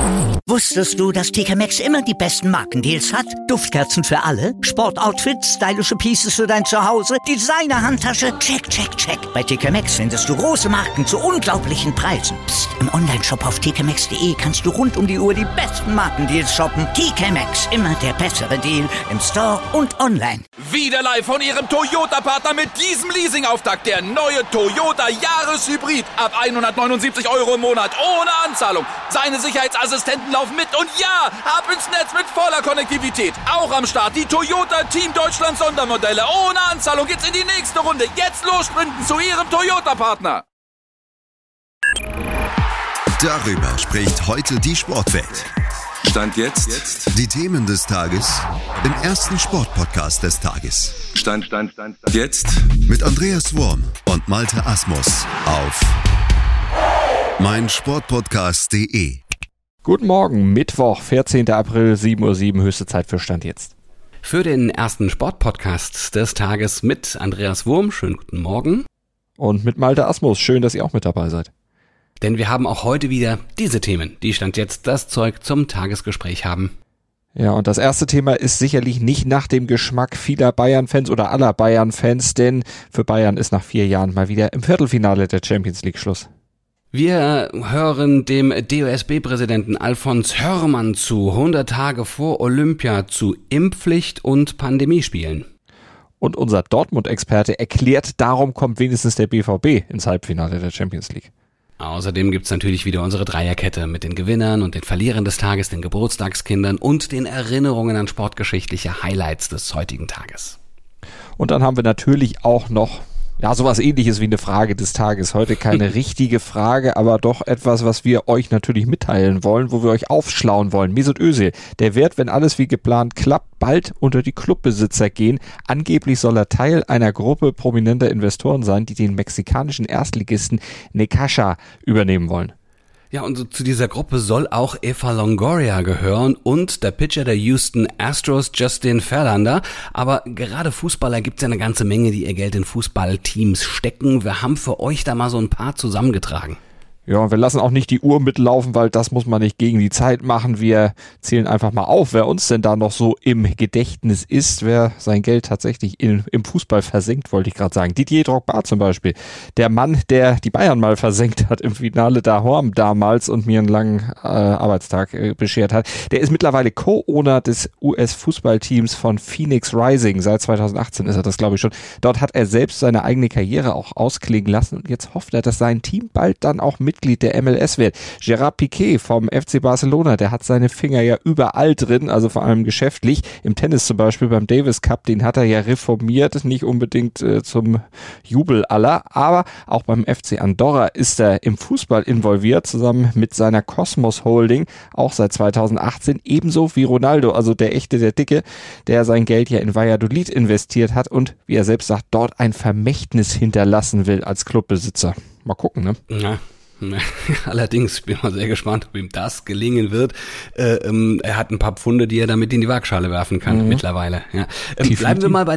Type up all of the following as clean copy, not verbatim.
Wusstest du, dass TK Maxx immer die besten Markendeals hat? Duftkerzen für alle, Sportoutfits, stylische Pieces für dein Zuhause, Designer-Handtasche, check, check, check. Bei TK Maxx findest du große Marken zu unglaublichen Preisen. Psst. Im Onlineshop auf tkmaxx.de kannst du rund um die Uhr die besten Markendeals shoppen. TK Maxx, immer der bessere Deal im Store und online. Wieder live von Ihrem Toyota-Partner mit diesem Leasing-Auftakt. Der neue Toyota Jahreshybrid. Ab 179 € im Monat. Ohne Anzahlung. Seine Sicherheitsassistenten laufen mit. Und ja, ab ins Netz mit voller Konnektivität. Auch am Start die Toyota Team Deutschland Sondermodelle. Ohne Anzahlung geht's in die nächste Runde. Jetzt los sprinten zu Ihrem Toyota-Partner. Darüber spricht heute die Sportwelt. Stand jetzt. Die Themen des Tages im ersten Sportpodcast des Tages. Stand jetzt. Mit Andreas Worm und Malte Asmus auf meinsportpodcast.de. Guten Morgen, Mittwoch, 14. April, 7:07 Uhr, höchste Zeit für Stand jetzt. Für den ersten Sportpodcast des Tages mit Andreas Worm. Schönen guten Morgen. Und mit Malte Asmus. Schön, dass ihr auch mit dabei seid. Denn wir haben auch heute wieder diese Themen, die Stand jetzt das Zeug zum Tagesgespräch haben. Ja, und das erste Thema ist sicherlich nicht nach dem Geschmack vieler Bayern-Fans oder aller Bayern-Fans, denn für Bayern ist nach 4 Jahren mal wieder im Viertelfinale der Champions League Schluss. Wir hören dem DOSB-Präsidenten Alfons Hörmann zu, 100 Tage vor Olympia zu Impfpflicht und Pandemiespielen. Und unser Dortmund-Experte erklärt, darum kommt wenigstens der BVB ins Halbfinale der Champions League. Außerdem gibt's natürlich wieder unsere Dreierkette mit den Gewinnern und den Verlierern des Tages, den Geburtstagskindern und den Erinnerungen an sportgeschichtliche Highlights des heutigen Tages. Und dann haben wir natürlich auch noch sowas Ähnliches wie eine Frage des Tages. Heute keine richtige Frage, aber doch etwas, was wir euch natürlich mitteilen wollen, wo wir euch aufschlauen wollen. Mesut Özil, der wird, wenn alles wie geplant klappt, bald unter die Clubbesitzer gehen. Angeblich soll er Teil einer Gruppe prominenter Investoren sein, die den mexikanischen Erstligisten Necaxa übernehmen wollen. Ja, und so zu dieser Gruppe soll auch Eva Longoria gehören und der Pitcher der Houston Astros, Justin Verlander. Aber gerade Fußballer gibt's ja eine ganze Menge, die ihr Geld in Fußballteams stecken. Wir haben für euch da mal so ein paar zusammengetragen. Ja, und wir lassen auch nicht die Uhr mitlaufen, weil das muss man nicht gegen die Zeit machen. Wir zählen einfach mal auf, wer uns denn da noch so im Gedächtnis ist, wer sein Geld tatsächlich im Fußball versenkt, wollte ich gerade sagen. Didier Drogba zum Beispiel, der Mann, der die Bayern mal versenkt hat im Finale Horm damals und mir einen langen Arbeitstag beschert hat. Der ist mittlerweile Co-Owner des US-Fußballteams von Phoenix Rising. Seit 2018 ist er das, glaube ich, schon. Dort hat er selbst seine eigene Karriere auch ausklingen lassen und jetzt hofft er, dass sein Team bald dann auch Mitglied der MLS wird. Gerard Piqué vom FC Barcelona, der hat seine Finger ja überall drin, also vor allem geschäftlich. Im Tennis zum Beispiel, beim Davis Cup, den hat er ja reformiert, nicht unbedingt zum Jubel aller, aber auch beim FC Andorra ist er im Fußball involviert, zusammen mit seiner Cosmos Holding, auch seit 2018, ebenso wie Ronaldo, also der echte, der Dicke, der sein Geld ja in Valladolid investiert hat und, wie er selbst sagt, dort ein Vermächtnis hinterlassen will als Clubbesitzer. Mal gucken, ne? Ja. Allerdings, ich bin mal sehr gespannt, ob ihm das gelingen wird. Er hat ein paar Pfunde, die er damit in die Waagschale werfen kann mittlerweile. Ja. Bleiben wir mal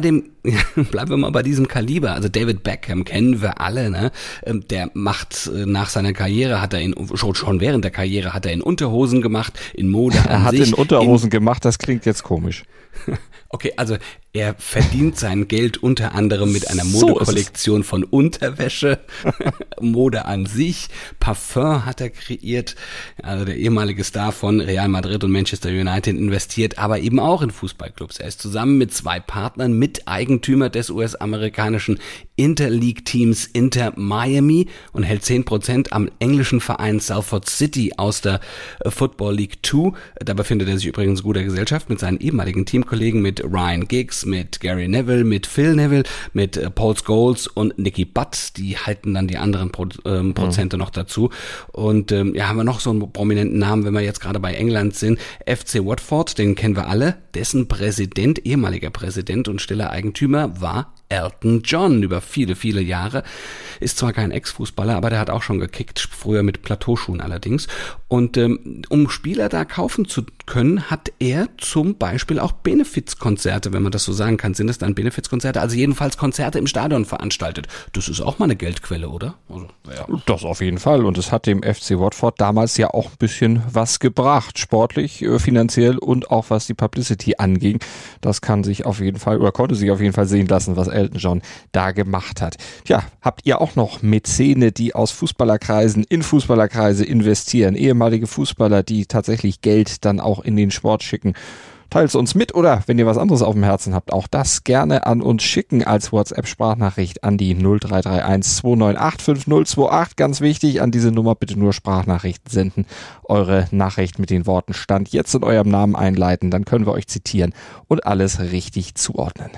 bei diesem Kaliber. Also David Beckham kennen wir alle. Ne? Der macht nach seiner Karriere, schon während der Karriere hat er in Unterhosen gemacht, in Mode Er hat in Unterhosen gemacht, das klingt jetzt komisch. Okay, also er verdient sein Geld unter anderem mit einer Modekollektion von Unterwäsche, Mode an sich, Parfum hat er kreiert, also der ehemalige Star von Real Madrid und Manchester United investiert, aber eben auch in Fußballclubs. Er ist zusammen mit 2 Partnern Miteigentümer des US-amerikanischen Interleague-Teams Inter Miami und hält 10% am englischen Verein Salford City aus der Football League 2. Da befindet er sich übrigens in guter Gesellschaft mit seinen ehemaligen Teamkollegen, mit Ryan Giggs, mit Gary Neville, mit Phil Neville, mit Paul Scholes und Nicky Butt. Die halten dann die anderen Prozente noch dazu. Und haben wir noch so einen prominenten Namen, wenn wir jetzt gerade bei England sind. FC Watford, den kennen wir alle. Dessen ehemaliger Präsident und stiller Eigentümer war Elton John über viele, viele Jahre. Ist zwar kein Ex-Fußballer, aber der hat auch schon gekickt, früher mit Plateauschuhen allerdings. Und um Spieler da kaufen zu können, hat er zum Beispiel auch Benefizkonzerte, wenn man das so sagen kann. Sind es dann Benefizkonzerte? Also jedenfalls Konzerte im Stadion veranstaltet. Das ist auch mal eine Geldquelle, oder? Also, ja. Das auf jeden Fall. Und es hat dem FC Watford damals ja auch ein bisschen was gebracht. Sportlich, finanziell und auch was die Publicity anging. Das kann sich auf jeden Fall oder konnte sich auf jeden Fall sehen lassen, was Elton John da gemacht hat. Tja, habt ihr auch noch Mäzene, die aus Fußballerkreisen in Fußballerkreise investieren? Ehemalige Fußballer, die tatsächlich Geld dann auch in den Sport schicken? Teilt es uns mit oder wenn ihr was anderes auf dem Herzen habt, auch das gerne an uns schicken als WhatsApp-Sprachnachricht an die 0331 298 5028. Ganz wichtig, an diese Nummer bitte nur Sprachnachrichten senden. Eure Nachricht mit den Worten Stand jetzt in eurem Namen einleiten, dann können wir euch zitieren und alles richtig zuordnen.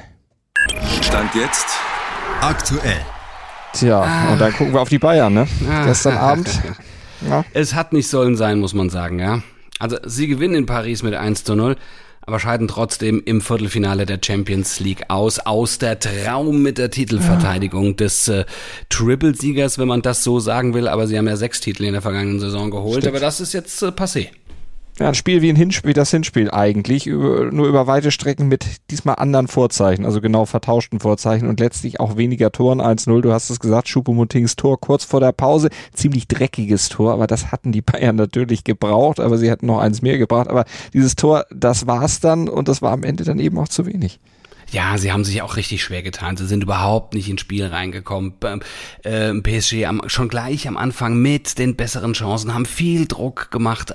Stand jetzt Aktuell. Tja, und dann gucken wir auf die Bayern, ne? Gestern Abend. Ja. Es hat nicht sollen sein, muss man sagen, ja. Also sie gewinnen in Paris mit 1:0, aber scheiden trotzdem im Viertelfinale der Champions League aus der Traum mit der Titelverteidigung des Triple-Siegers, wenn man das so sagen will. Aber sie haben ja 6 Titel in der vergangenen Saison geholt, aber das ist jetzt passé. Ja, ein Spiel wie das Hinspiel eigentlich, nur über weite Strecken mit diesmal anderen Vorzeichen, also genau vertauschten Vorzeichen und letztlich auch weniger Toren, 1:0, du hast es gesagt, Choupo-Motings Tor kurz vor der Pause, ziemlich dreckiges Tor, aber das hatten die Bayern natürlich gebraucht, aber sie hätten noch eins mehr gebraucht, aber dieses Tor, das war's dann und das war am Ende dann eben auch zu wenig. Ja, sie haben sich auch richtig schwer getan. Sie sind überhaupt nicht ins Spiel reingekommen. PSG schon gleich am Anfang mit den besseren Chancen, haben viel Druck gemacht.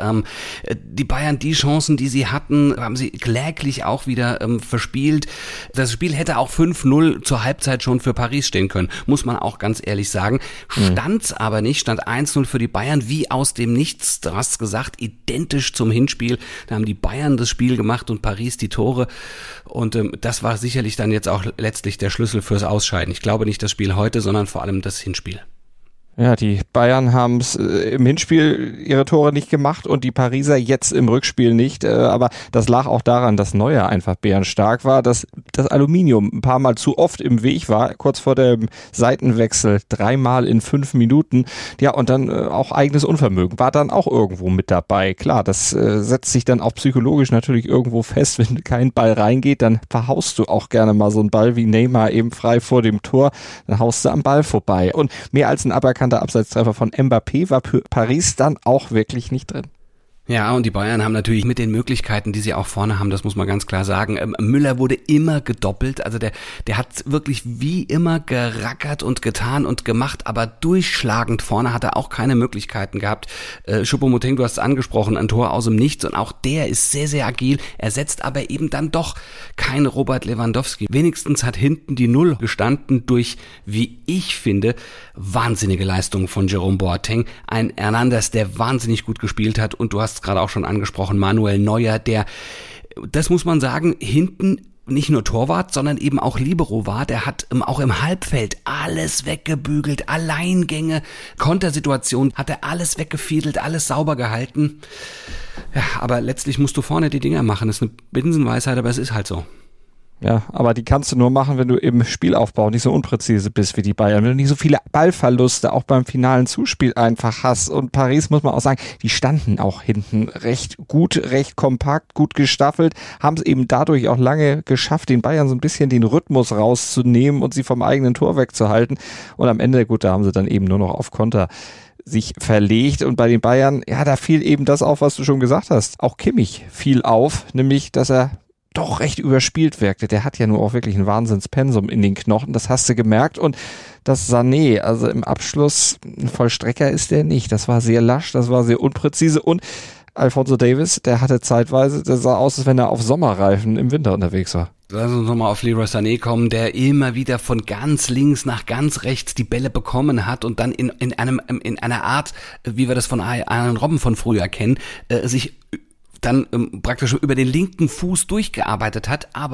Die Bayern, die Chancen, die sie hatten, haben sie kläglich auch wieder verspielt. Das Spiel hätte auch 5:0 zur Halbzeit schon für Paris stehen können, muss man auch ganz ehrlich sagen. Stand's aber nicht, stand 1:0 für die Bayern, wie aus dem Nichts. Du hast gesagt, identisch zum Hinspiel. Da haben die Bayern das Spiel gemacht und Paris die Tore. Und das war sicherlich dann jetzt auch letztlich der Schlüssel fürs Ausscheiden. Ich glaube nicht das Spiel heute, sondern vor allem das Hinspiel. Ja, die Bayern haben es im Hinspiel ihre Tore nicht gemacht und die Pariser jetzt im Rückspiel nicht. Aber das lag auch daran, dass Neuer einfach bärenstark war, dass das Aluminium ein paar Mal zu oft im Weg war, kurz vor dem Seitenwechsel, 3-mal in 5 Minuten. Ja, und dann auch eigenes Unvermögen war dann auch irgendwo mit dabei. Klar, das setzt sich dann auch psychologisch natürlich irgendwo fest. Wenn kein Ball reingeht, dann verhaust du auch gerne mal so einen Ball wie Neymar eben frei vor dem Tor. Dann haust du am Ball vorbei. Und mehr als ein aberkannter Abseitstreffer von Mbappé war Paris dann auch wirklich nicht drin. Ja, und die Bayern haben natürlich mit den Möglichkeiten, die sie auch vorne haben, das muss man ganz klar sagen, Müller wurde immer gedoppelt, also der hat wirklich wie immer gerackert und getan und gemacht, aber durchschlagend vorne hat er auch keine Möglichkeiten gehabt. Choupo-Moting, du hast es angesprochen, ein Tor aus dem Nichts und auch der ist sehr, sehr agil, er setzt aber eben dann doch kein Robert Lewandowski. Wenigstens hat hinten die Null gestanden durch, wie ich finde, wahnsinnige Leistungen von Jerome Boateng, ein Hernandez, der wahnsinnig gut gespielt hat und du hast gerade auch schon angesprochen, Manuel Neuer, der, das muss man sagen, hinten nicht nur Torwart, sondern eben auch Libero war, der hat auch im Halbfeld alles weggebügelt, Alleingänge, Kontersituationen, hat er alles weggefiedelt, alles sauber gehalten. Ja, aber letztlich musst du vorne die Dinger machen, das ist eine Binsenweisheit, aber es ist halt so. Ja, aber die kannst du nur machen, wenn du im Spielaufbau nicht so unpräzise bist wie die Bayern, wenn du nicht so viele Ballverluste auch beim finalen Zuspiel einfach hast. Und Paris, muss man auch sagen, die standen auch hinten recht gut, recht kompakt, gut gestaffelt, haben es eben dadurch auch lange geschafft, den Bayern so ein bisschen den Rhythmus rauszunehmen und sie vom eigenen Tor wegzuhalten. Und am Ende, gut, da haben sie dann eben nur noch auf Konter sich verlegt. Und bei den Bayern, ja, da fiel eben das auf, was du schon gesagt hast. Auch Kimmich fiel auf, nämlich, dass er doch recht überspielt wirkte. Der hat ja nur auch wirklich ein Wahnsinnspensum in den Knochen, das hast du gemerkt. Und das Sané, also im Abschluss, ein Vollstrecker ist der nicht. Das war sehr lasch, das war sehr unpräzise und Alphonso Davies, der hatte zeitweise, der sah aus, als wenn er auf Sommerreifen im Winter unterwegs war. Lass uns nochmal auf Leroy Sané kommen, der immer wieder von ganz links nach ganz rechts die Bälle bekommen hat und dann in einer Art, wie wir das von Arjen Robben von früher kennen, sich dann praktisch über den linken Fuß durchgearbeitet hat, aber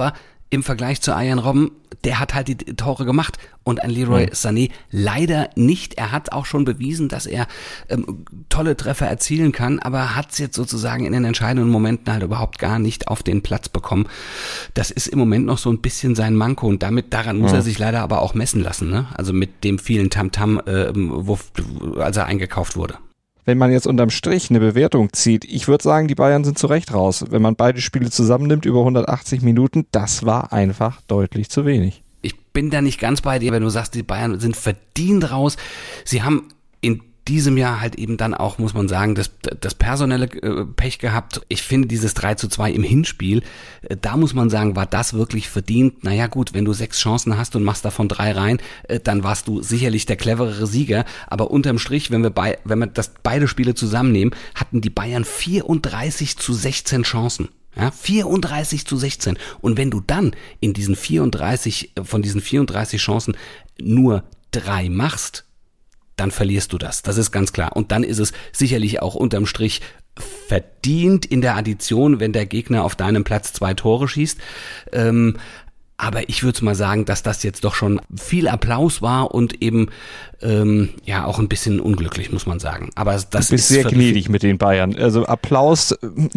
im Vergleich zu Arjen Robben, der hat halt die Tore gemacht und ein Leroy Sané leider nicht. Er hat auch schon bewiesen, dass er tolle Treffer erzielen kann, aber hat es jetzt sozusagen in den entscheidenden Momenten halt überhaupt gar nicht auf den Platz bekommen. Das ist im Moment noch so ein bisschen sein Manko und daran muss er sich leider aber auch messen lassen, ne? Also mit dem vielen Tamtam, als er eingekauft wurde. Wenn man jetzt unterm Strich eine Bewertung zieht, ich würde sagen, die Bayern sind zu Recht raus. Wenn man beide Spiele zusammennimmt über 180 Minuten, das war einfach deutlich zu wenig. Ich bin da nicht ganz bei dir, wenn du sagst, die Bayern sind verdient raus. Sie haben in diesem Jahr halt eben dann auch, muss man sagen, das personelle Pech gehabt. Ich finde dieses 3:2 im Hinspiel, da muss man sagen, war das wirklich verdient. Naja gut, wenn du 6 Chancen hast und machst davon 3 rein, dann warst du sicherlich der cleverere Sieger. Aber unterm Strich, wenn wir beide Spiele zusammennehmen, hatten die Bayern 34:16 Chancen. Ja, 34:16. Und wenn du dann in diesen 34 Chancen nur 3 machst, dann verlierst du das. Das ist ganz klar. Und dann ist es sicherlich auch unterm Strich verdient in der Addition, wenn der Gegner auf deinem Platz 2 Tore schießt. Aber ich würde mal sagen, dass das jetzt doch schon viel Applaus war und eben auch ein bisschen unglücklich, muss man sagen. Aber das du bist sehr gnädig mit den Bayern. Also Applaus,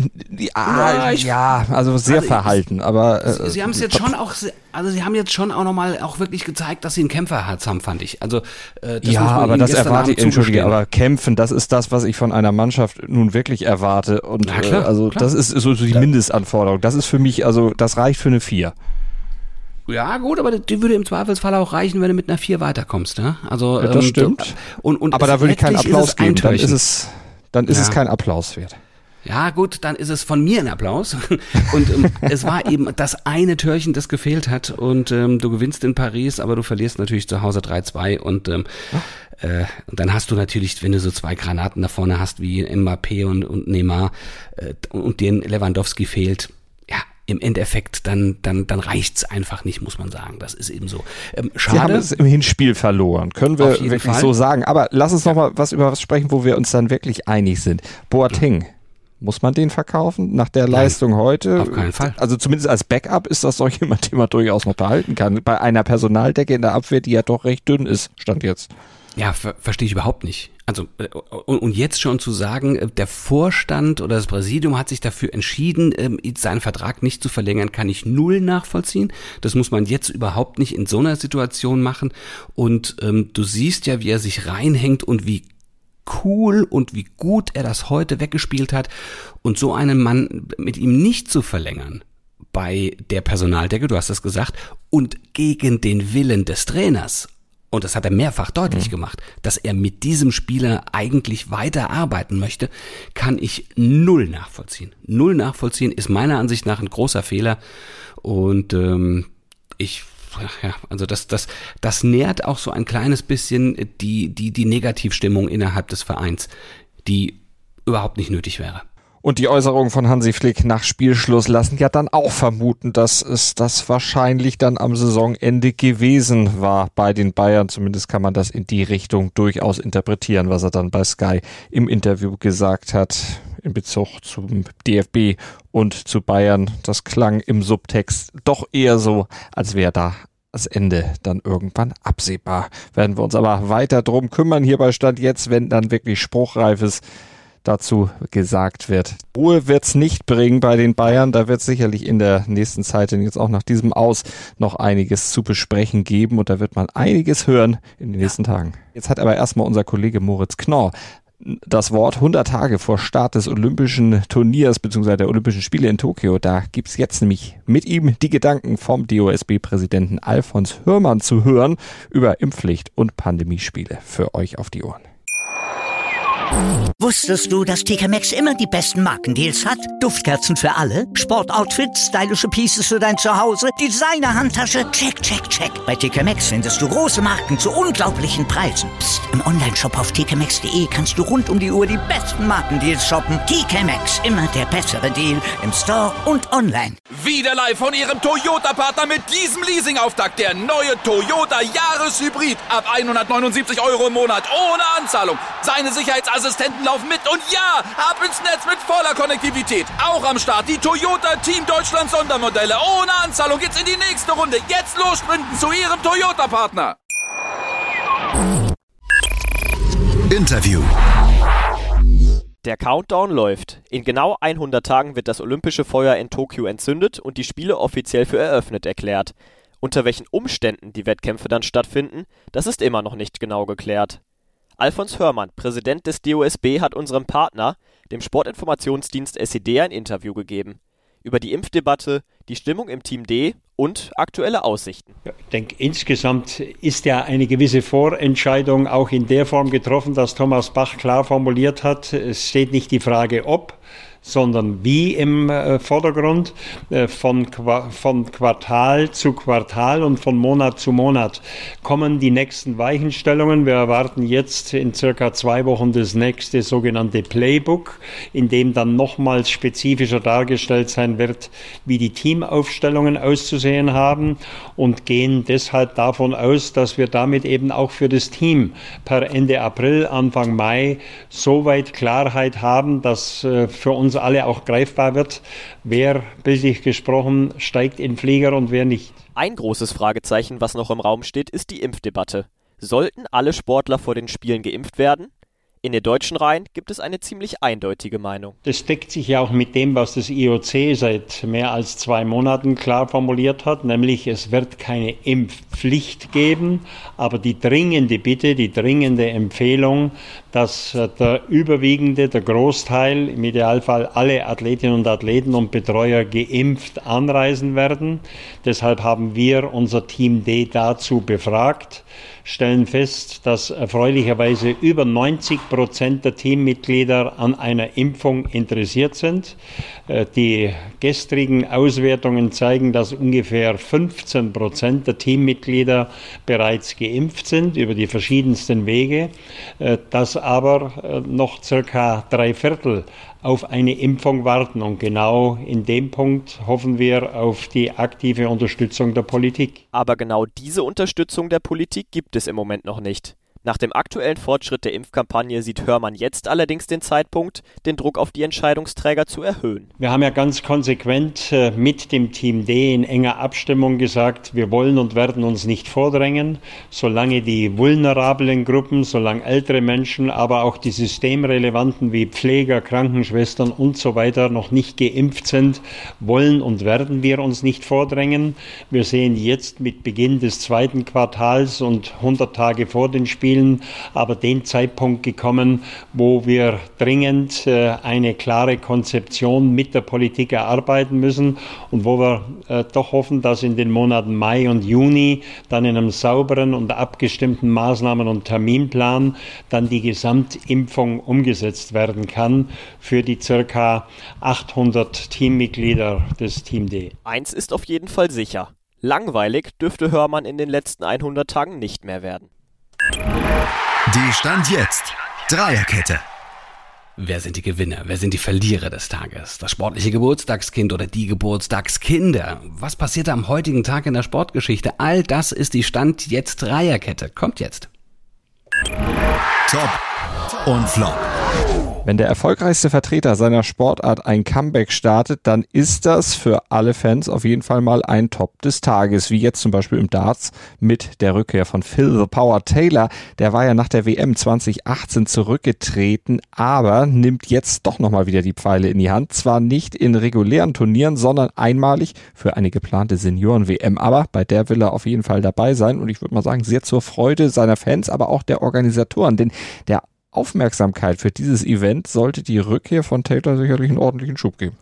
also sehr verhalten. Aber sie haben es jetzt schon auch, sie haben jetzt schon auch nochmal auch wirklich gezeigt, dass sie ein Kämpferherz haben, fand ich. Also das aber das erwarte ich, entschuldige, aber kämpfen, das ist das, was ich von einer Mannschaft nun wirklich erwarte. Und klar. Das ist so die Mindestanforderung. Das ist für mich, das reicht für eine 4. Ja, gut, aber die würde im Zweifelsfall auch reichen, wenn du mit einer 4 weiterkommst, ne? Also, ja, das stimmt. Und aber da würde ich keinen Applaus geben. Dann ist es kein Applaus wert. Ja, gut, dann ist es von mir ein Applaus. Und es war eben das eine Türchen, das gefehlt hat. Und du gewinnst in Paris, aber du verlierst natürlich zu Hause 3:2. Und dann hast du natürlich, wenn du so 2 Granaten da vorne hast, wie Mbappé und Neymar, und denen Lewandowski fehlt, im Endeffekt, dann reicht's einfach nicht, muss man sagen. Das ist eben so. Schade. Sie haben es im Hinspiel verloren, können wir wirklich so sagen. Aber lass uns noch mal über was sprechen, wo wir uns dann wirklich einig sind. Boateng, muss man den verkaufen nach der Leistung heute? Auf keinen Fall. Also zumindest als Backup ist das doch jemand, den man durchaus noch behalten kann. Bei einer Personaldecke in der Abwehr, die ja doch recht dünn ist, stand jetzt. Ja, verstehe ich überhaupt nicht. Also, und jetzt schon zu sagen, der Vorstand oder das Präsidium hat sich dafür entschieden, seinen Vertrag nicht zu verlängern, kann ich null nachvollziehen. Das muss man jetzt überhaupt nicht in so einer Situation machen. Und du siehst ja, wie er sich reinhängt und wie cool und wie gut er das heute weggespielt hat. Und so einen Mann mit ihm nicht zu verlängern bei der Personaldecke, du hast es gesagt, und gegen den Willen des Trainers, und das hat er mehrfach deutlich gemacht, dass er mit diesem Spieler eigentlich weiter arbeiten möchte, kann ich null nachvollziehen. Null nachvollziehen ist meiner Ansicht nach ein großer Fehler. Und das nährt auch so ein kleines bisschen die Negativstimmung innerhalb des Vereins, die überhaupt nicht nötig wäre. Und die Äußerungen von Hansi Flick nach Spielschluss lassen ja dann auch vermuten, dass es das wahrscheinlich dann am Saisonende gewesen war bei den Bayern. Zumindest kann man das in die Richtung durchaus interpretieren, was er dann bei Sky im Interview gesagt hat in Bezug zum DFB und zu Bayern. Das klang im Subtext doch eher so, als wäre da das Ende dann irgendwann absehbar. Werden wir uns aber weiter drum kümmern hier bei Stand Jetzt, wenn dann wirklich Spruchreifes dazu gesagt wird. Ruhe wird's nicht bringen bei den Bayern. Da wird sicherlich in der nächsten Zeit, denn jetzt auch nach diesem Aus, noch einiges zu besprechen geben und da wird man einiges hören in den nächsten Tagen. Jetzt hat aber erstmal unser Kollege Moritz Knorr das Wort 100 Tage vor Start des Olympischen Turniers bzw. der Olympischen Spiele in Tokio. Da gibt's jetzt nämlich mit ihm die Gedanken vom DOSB-Präsidenten Alfons Hürmann zu hören über Impfpflicht und Pandemiespiele für euch auf die Ohren. Wusstest du, dass TK Maxx immer die besten Markendeals hat? Duftkerzen für alle, Sportoutfits, stylische Pieces für dein Zuhause, Designer-Handtasche, check, check, check. Bei TK Maxx findest du große Marken zu unglaublichen Preisen. Psst. Im Onlineshop auf tkmaxx.de kannst du rund um die Uhr die besten Markendeals shoppen. TK Maxx, immer der bessere Deal im Store und online. Wieder live von ihrem Toyota-Partner mit diesem Leasing-Auftakt. Der neue Toyota Jahreshybrid. Ab 179 € im Monat ohne Anzahlung. Seine Sicherheitsassistenten Sicherheitsassistenten laufen mit und ja, ab ins Netz mit voller Konnektivität. Auch am Start die Toyota Team Deutschland Sondermodelle. Ohne Anzahlung geht's in die nächste Runde. Jetzt los sprinten zu Ihrem Toyota-Partner. Interview. Der Countdown läuft. In genau 100 Tagen wird das olympische Feuer in Tokio entzündet und die Spiele offiziell für eröffnet erklärt. Unter welchen Umständen die Wettkämpfe dann stattfinden, das ist immer noch nicht genau geklärt. Alfons Hörmann, Präsident des DOSB, hat unserem Partner, dem Sportinformationsdienst SED, ein Interview gegeben. Über die Impfdebatte, die Stimmung im Team D und aktuelle Aussichten. Ja, ich denke, insgesamt ist ja eine gewisse Vorentscheidung auch in der Form getroffen, dass Thomas Bach klar formuliert hat, es steht nicht die Frage ob, sondern wie im Vordergrund, von Quartal zu Quartal und von Monat zu Monat kommen die nächsten Weichenstellungen. Wir erwarten jetzt in circa 2 Wochen das nächste sogenannte Playbook, in dem dann nochmals spezifischer dargestellt sein wird, wie die Teamaufstellungen auszusehen haben, und gehen deshalb davon aus, dass wir damit eben auch für das Team per Ende April, Anfang Mai soweit Klarheit haben, dass für uns alle auch greifbar wird, wer, bildlich gesprochen, steigt in den Flieger und wer nicht. Ein großes Fragezeichen, was noch im Raum steht, ist die Impfdebatte. Sollten alle Sportler vor den Spielen geimpft werden? In den deutschen Reihen gibt es eine ziemlich eindeutige Meinung. Das deckt sich ja auch mit dem, was das IOC seit mehr als 2 Monaten klar formuliert hat, nämlich es wird keine Impfpflicht geben, aber die dringende Bitte, die dringende Empfehlung, dass der Großteil, im Idealfall alle Athletinnen und Athleten und Betreuer geimpft anreisen werden. Deshalb haben wir unser Team D dazu befragt, stellen fest, dass erfreulicherweise über 90% der Teammitglieder an einer Impfung interessiert sind. Die gestrigen Auswertungen zeigen, dass ungefähr 15% der Teammitglieder bereits geimpft sind über die verschiedensten Wege, dass aber noch circa 3/4 auf eine Impfung warten. Und genau in dem Punkt hoffen wir auf die aktive Unterstützung der Politik. Aber genau diese Unterstützung der Politik gibt es im Moment noch nicht. Nach dem aktuellen Fortschritt der Impfkampagne sieht Hörmann jetzt allerdings den Zeitpunkt, den Druck auf die Entscheidungsträger zu erhöhen. Wir haben ja ganz konsequent mit dem Team D in enger Abstimmung gesagt, wir wollen und werden uns nicht vordrängen, solange die vulnerablen Gruppen, solange ältere Menschen, aber auch die systemrelevanten wie Pfleger, Krankenschwestern und so weiter noch nicht geimpft sind, wollen und werden wir uns nicht vordrängen. Wir sehen jetzt mit Beginn des 2. Quartals und 100 Tage vor den Spielen aber den Zeitpunkt gekommen, wo wir dringend eine klare Konzeption mit der Politik erarbeiten müssen und wo wir doch hoffen, dass in den Monaten Mai und Juni dann in einem sauberen und abgestimmten Maßnahmen- und Terminplan dann die Gesamtimpfung umgesetzt werden kann für die circa 800 Teammitglieder des Team D. Eins ist auf jeden Fall sicher: langweilig dürfte Hörmann in den letzten 100 Tagen nicht mehr werden. Die Stand jetzt Dreierkette. Wer sind die Gewinner? Wer sind die Verlierer des Tages? Das sportliche Geburtstagskind oder die Geburtstagskinder? Was passierte am heutigen Tag in der Sportgeschichte? All das ist die Stand jetzt Dreierkette. Kommt jetzt. Top und Flop. Wenn der erfolgreichste Vertreter seiner Sportart ein Comeback startet, dann ist das für alle Fans auf jeden Fall mal ein Top des Tages, wie jetzt zum Beispiel im Darts mit der Rückkehr von Phil the Power Taylor. Der war ja nach der WM 2018 zurückgetreten, aber nimmt jetzt doch nochmal wieder die Pfeile in die Hand. Zwar nicht in regulären Turnieren, sondern einmalig für eine geplante Senioren-WM. Aber bei der will er auf jeden Fall dabei sein und ich würde mal sagen, sehr zur Freude seiner Fans, aber auch der Organisatoren, denn der Aufmerksamkeit für dieses Event sollte die Rückkehr von Taylor sicherlich einen ordentlichen Schub geben.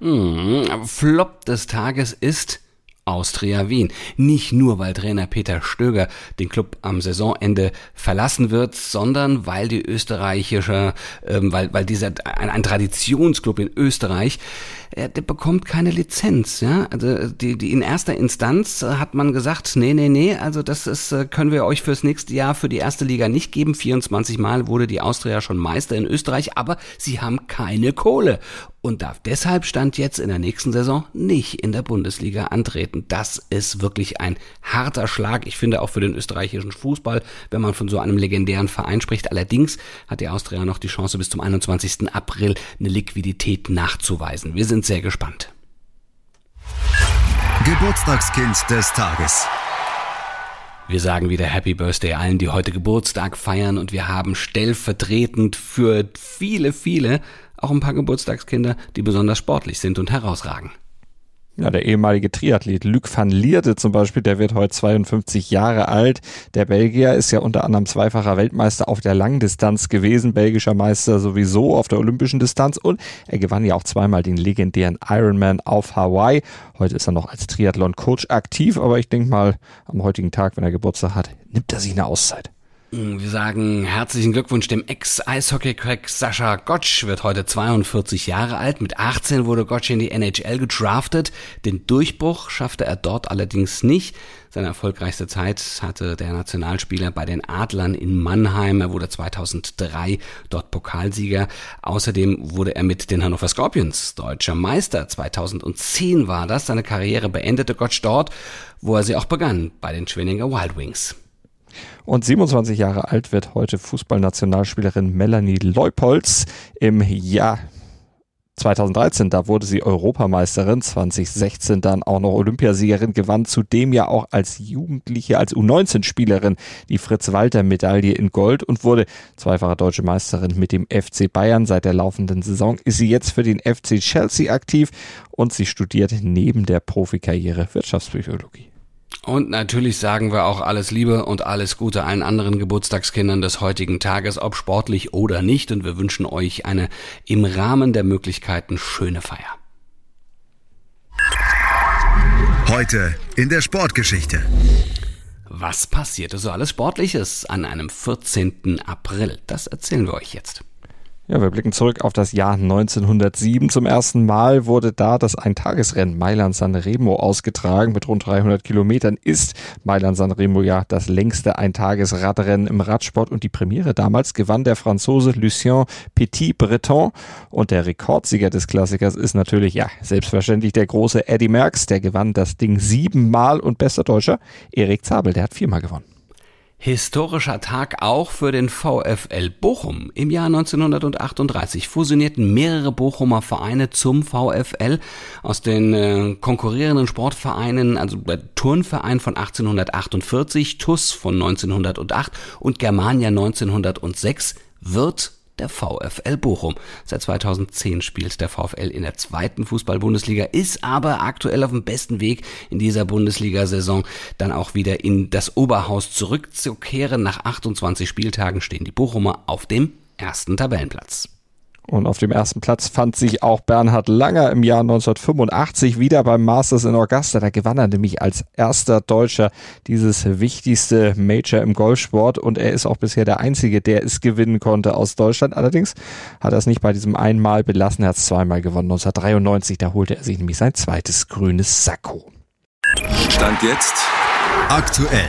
Flop des Tages ist Austria Wien. Nicht nur, weil Trainer Peter Stöger den Club am Saisonende verlassen wird, sondern weil die österreichische, weil dieser ein Traditionsclub in Österreich, der bekommt keine Lizenz, ja. Also die in erster Instanz hat man gesagt, nee, also das ist, können wir euch fürs nächste Jahr für die erste Liga nicht geben. 24 Mal wurde die Austria schon Meister in Österreich, aber sie haben keine Kohle. und darf deshalb Stand jetzt in der nächsten Saison nicht in der Bundesliga antreten. Das ist wirklich ein harter Schlag, ich finde auch für den österreichischen Fußball, wenn man von so einem legendären Verein spricht. Allerdings hat die Austria noch die Chance, bis zum 21. April eine Liquidität nachzuweisen. Wir sind sehr gespannt. Geburtstagskind des Tages. Wir sagen wieder Happy Birthday allen, die heute Geburtstag feiern, und wir haben stellvertretend für viele, viele auch ein paar Geburtstagskinder, die besonders sportlich sind und herausragen. Ja, der ehemalige Triathlet Luc van Lierde zum Beispiel, der wird heute 52 Jahre alt. Der Belgier ist ja unter anderem zweifacher Weltmeister auf der Langdistanz gewesen, belgischer Meister sowieso auf der olympischen Distanz, und er gewann ja auch zweimal den legendären Ironman auf Hawaii. Heute ist er noch als Triathlon-Coach aktiv, aber ich denke mal, am heutigen Tag, wenn er Geburtstag hat, nimmt er sich eine Auszeit. Wir sagen herzlichen Glückwunsch dem Ex-Eishockey-Crack Sascha Gottsch, wird heute 42 Jahre alt. Mit 18 wurde Gottsch in die NHL gedraftet. Den Durchbruch schaffte er dort allerdings nicht. Seine erfolgreichste Zeit hatte der Nationalspieler bei den Adlern in Mannheim. Er wurde 2003 dort Pokalsieger. Außerdem wurde er mit den Hannover Scorpions deutscher Meister. 2010 war das. Seine Karriere beendete Gottsch dort, wo er sie auch begann, bei den Schwenninger Wild Wings. Und 27 Jahre alt wird heute Fußballnationalspielerin Melanie Leupolz. Im Jahr 2013, da wurde sie Europameisterin, 2016 dann auch noch Olympiasiegerin, gewann zudem ja auch als Jugendliche, als U19-Spielerin die Fritz-Walter-Medaille in Gold und wurde zweifache deutsche Meisterin mit dem FC Bayern. Seit der laufenden Saison ist sie jetzt für den FC Chelsea aktiv und sie studiert neben der Profikarriere Wirtschaftspsychologie. Und natürlich sagen wir auch alles Liebe und alles Gute allen anderen Geburtstagskindern des heutigen Tages, ob sportlich oder nicht. Und wir wünschen euch eine im Rahmen der Möglichkeiten schöne Feier. Heute in der Sportgeschichte. Was passierte so alles Sportliches an einem 14. April? Das erzählen wir euch jetzt. Ja, wir blicken zurück auf das Jahr 1907. Zum ersten Mal wurde da das Eintagesrennen Mailand-San Remo ausgetragen. Mit rund 300 Kilometern ist Mailand-San Remo ja das längste Eintagesradrennen im Radsport. Und die Premiere damals gewann der Franzose Lucien Petit-Breton. Und der Rekordsieger des Klassikers ist natürlich, ja, selbstverständlich der große Eddy Merckx. Der gewann das Ding 7-mal und bester Deutscher Erik Zabel, der hat 4-mal gewonnen. Historischer Tag auch für den VfL Bochum. Im Jahr 1938 fusionierten mehrere Bochumer Vereine zum VfL. Aus den konkurrierenden Sportvereinen, also der Turnverein von 1848, TuS von 1908 und Germania 1906 wird der VfL Bochum. Seit 2010 spielt der VfL in der zweiten Fußball-Bundesliga, ist aber aktuell auf dem besten Weg in dieser Bundesliga-Saison dann auch wieder in das Oberhaus zurückzukehren. Nach 28 Spieltagen stehen die Bochumer auf dem ersten Tabellenplatz. Und auf dem ersten Platz fand sich auch Bernhard Langer im Jahr 1985 wieder beim Masters in Augusta. Da gewann er nämlich als erster Deutscher dieses wichtigste Major im Golfsport und er ist auch bisher der Einzige, der es gewinnen konnte aus Deutschland. Allerdings hat er es nicht bei diesem einmal belassen, er hat es zweimal gewonnen. 1993, da holte er sich nämlich sein zweites grünes Sakko. Stand jetzt aktuell.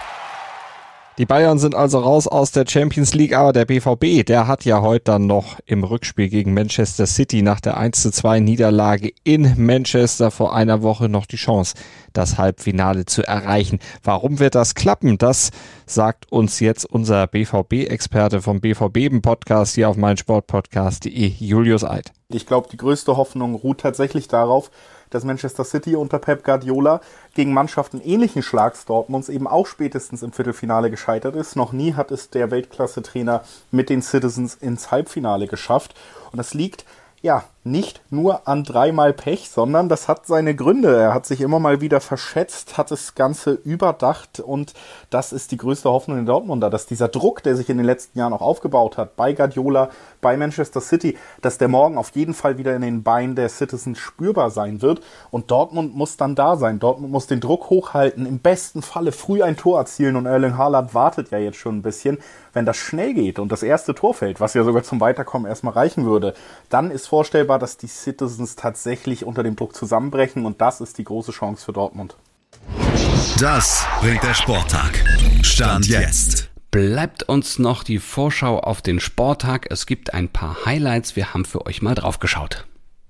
Die Bayern sind also raus aus der Champions League, aber der BVB, der hat ja heute dann noch im Rückspiel gegen Manchester City nach der 1:2 Niederlage in Manchester vor einer Woche noch die Chance, das Halbfinale zu erreichen. Warum wird das klappen? Das sagt uns jetzt unser BVB-Experte vom BVB-Podcast hier auf meinsportpodcast.de, Julius Eid. Ich glaube, die größte Hoffnung ruht tatsächlich darauf, dass Manchester City unter Pep Guardiola gegen Mannschaften ähnlichen Schlags Dortmunds eben auch spätestens im Viertelfinale gescheitert ist. Noch nie hat es der Weltklasse-Trainer mit den Citizens ins Halbfinale geschafft. Und das liegt ja nicht nur an dreimal Pech, sondern das hat seine Gründe. Er hat sich immer mal wieder verschätzt, hat das Ganze überdacht und das ist die größte Hoffnung in Dortmunder, dass dieser Druck, der sich in den letzten Jahren auch aufgebaut hat, bei Guardiola, bei Manchester City, dass der morgen auf jeden Fall wieder in den Beinen der Citizens spürbar sein wird und Dortmund muss dann da sein. Dortmund muss den Druck hochhalten, im besten Falle früh ein Tor erzielen und Erling Haaland wartet ja jetzt schon ein bisschen. Wenn das schnell geht und das erste Tor fällt, was ja sogar zum Weiterkommen erstmal reichen würde, dann ist vorstellbar, dass die Citizens tatsächlich unter dem Druck zusammenbrechen und das ist die große Chance für Dortmund. Das bringt der Sporttag. Stand jetzt. Bleibt uns noch die Vorschau auf den Sporttag. Es gibt ein paar Highlights. Wir haben für euch mal drauf geschaut.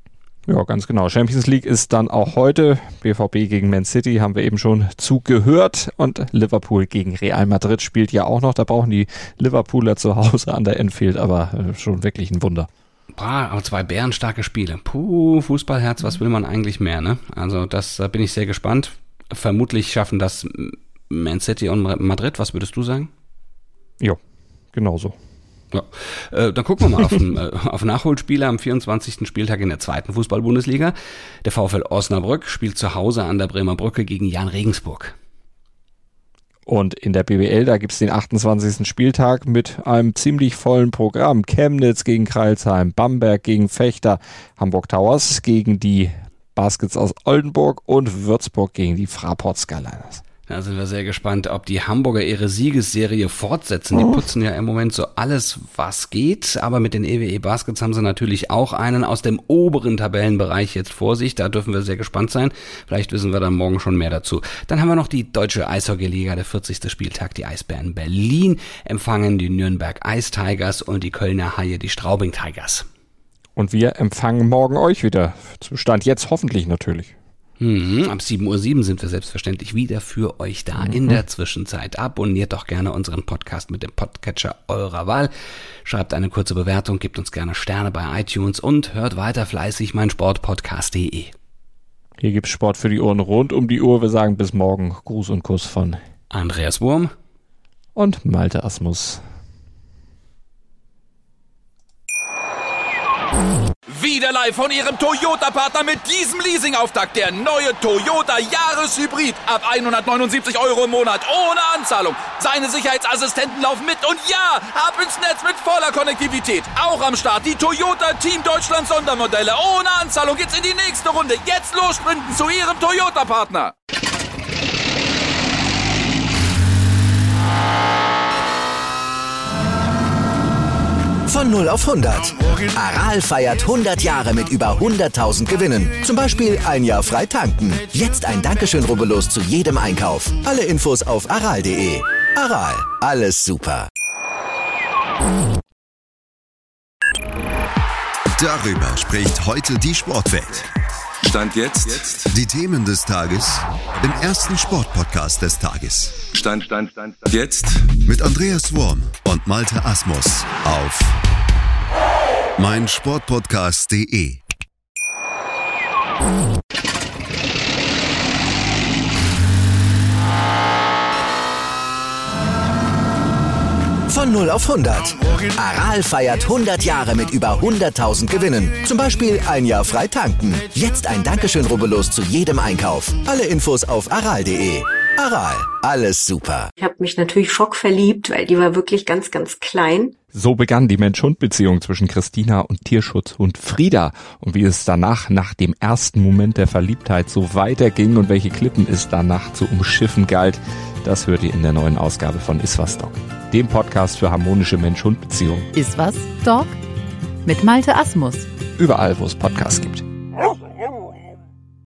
Ja, ganz genau. Champions League ist dann auch heute. BVB gegen Man City haben wir eben schon zugehört. Und Liverpool gegen Real Madrid spielt ja auch noch. Da brauchen die Liverpooler zu Hause an der Anfield aber schon wirklich ein Wunder. Aber 2 bärenstarke Spiele. Fußballherz, was will man eigentlich mehr, ne? Also da bin ich sehr gespannt. Vermutlich schaffen das Man City und Madrid. Was würdest du sagen? Ja, genauso. Ja, dann gucken wir mal auf Nachholspiele am 24. Spieltag in der 2. Fußball-Bundesliga. Der VfL Osnabrück spielt zu Hause an der Bremer Brücke gegen Jan Regensburg. Und in der BBL, da gibt's den 28. Spieltag mit einem ziemlich vollen Programm. Chemnitz gegen Crailsheim, Bamberg gegen Vechta, Hamburg Towers gegen die Baskets aus Oldenburg und Würzburg gegen die Fraport Skyliners. Da sind wir sehr gespannt, ob die Hamburger ihre Siegesserie fortsetzen. Die putzen ja im Moment so alles, was geht. Aber mit den EWE Baskets haben sie natürlich auch einen aus dem oberen Tabellenbereich jetzt vor sich. Da dürfen wir sehr gespannt sein. Vielleicht wissen wir dann morgen schon mehr dazu. Dann haben wir noch die Deutsche Eishockey-Liga, der 40. Spieltag. Die Eisbären Berlin empfangen die Nürnberg Ice Tigers und die Kölner Haie die Straubing Tigers. Und wir empfangen morgen euch wieder. Zum Stand jetzt hoffentlich natürlich. Ab 7:07 Uhr sind wir selbstverständlich wieder für euch da. In der Zwischenzeit abonniert doch gerne unseren Podcast mit dem Podcatcher eurer Wahl. Schreibt eine kurze Bewertung, gebt uns gerne Sterne bei iTunes und hört weiter fleißig meinsportpodcast.de. Hier gibt's Sport für die Ohren rund um die Uhr. Wir sagen bis morgen. Gruß und Kuss von Andreas Wurm und Malte Asmus. Wieder live von Ihrem Toyota-Partner mit diesem Leasing-Auftakt. Der neue Toyota Jahreshybrid. Ab 179 € im Monat. Ohne Anzahlung. Seine Sicherheitsassistenten laufen mit. Und ja, ab ins Netz mit voller Konnektivität. Auch am Start die Toyota Team Deutschland Sondermodelle. Ohne Anzahlung geht's in die nächste Runde. Jetzt los sprinten zu Ihrem Toyota-Partner. Von 0 auf 100. Aral feiert 100 Jahre mit über 100.000 Gewinnen. Zum Beispiel 1 Jahr frei tanken. Jetzt ein Dankeschön, rubbellos zu jedem Einkauf. Alle Infos auf aral.de. Aral, alles super. Darüber spricht heute die Sportwelt. Stand jetzt. Die Themen des Tages im ersten Sportpodcast des Tages. Stand jetzt. Mit Andreas Wurm und Malte Asmus auf meinsportpodcast.de. Von 0 auf 100. Aral feiert 100 Jahre mit über 100.000 Gewinnen. Zum Beispiel 1 Jahr frei tanken. Jetzt ein Dankeschön, rubbellos zu jedem Einkauf. Alle Infos auf aral.de. Aral, alles super. Ich habe mich natürlich schockverliebt, weil die war wirklich ganz, ganz klein. So begann die Mensch-Hund-Beziehung zwischen Christina und Tierschutzhund Frieda. Und wie es danach, nach dem ersten Moment der Verliebtheit, so weiterging und welche Klippen es danach zu umschiffen galt, das hört ihr in der neuen Ausgabe von Iswas Dog, dem Podcast für harmonische Mensch-Hund-Beziehungen. Iswas Dog? Mit Malte Asmus. Überall, wo es Podcasts gibt.